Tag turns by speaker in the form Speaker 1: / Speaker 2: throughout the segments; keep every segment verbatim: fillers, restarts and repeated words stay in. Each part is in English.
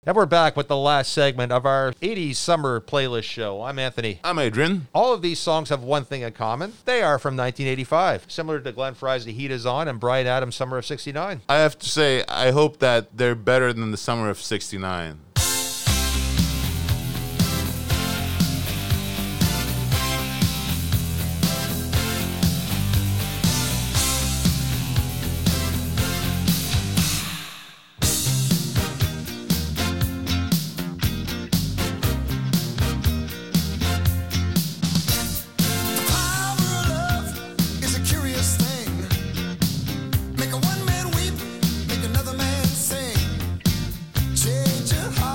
Speaker 1: And we're back with the last segment of our eighties summer playlist show. I'm Anthony.
Speaker 2: I'm Adrian.
Speaker 1: All of these songs have one thing in common. They are from nineteen eighty-five, similar to Glenn Frey's The Heat Is On and Bryan Adams' Summer of sixty-nine.
Speaker 2: I have to say, I hope that they're better than the Summer of sixty-nine.
Speaker 3: Make a one man weep, make another man sing. Change your heart.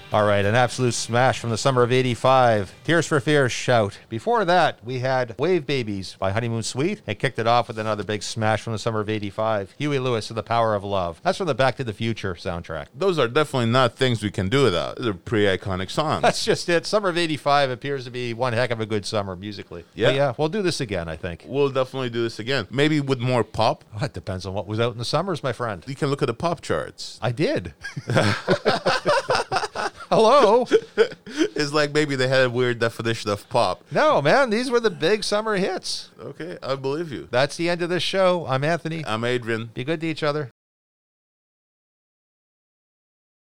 Speaker 1: All right, an absolute smash from the summer of eighty-five. Tears for Fears, Shout. Before that, we had Wave Babies by Honeymoon Suite, and kicked it off with another big smash from the summer of eighty-five. Huey Lewis and the Power of Love. That's from the Back to the Future soundtrack.
Speaker 2: Those are definitely not things we can do without. They're pretty iconic songs.
Speaker 1: That's just it. Summer of eighty-five appears to be one heck of a good summer musically.
Speaker 2: Yeah.
Speaker 1: But yeah, we'll do this again, I think.
Speaker 2: We'll definitely do this again. Maybe with more pop.
Speaker 1: Well, it depends on what was out in the summers, my friend.
Speaker 2: You can look at the pop charts.
Speaker 1: I did. Hello?
Speaker 2: It's like maybe they had a weird definition of pop.
Speaker 1: No, man, these were the big summer hits.
Speaker 2: Okay, I believe you.
Speaker 1: That's the end of this show. I'm Anthony.
Speaker 2: I'm Adrian.
Speaker 1: Be good to each other.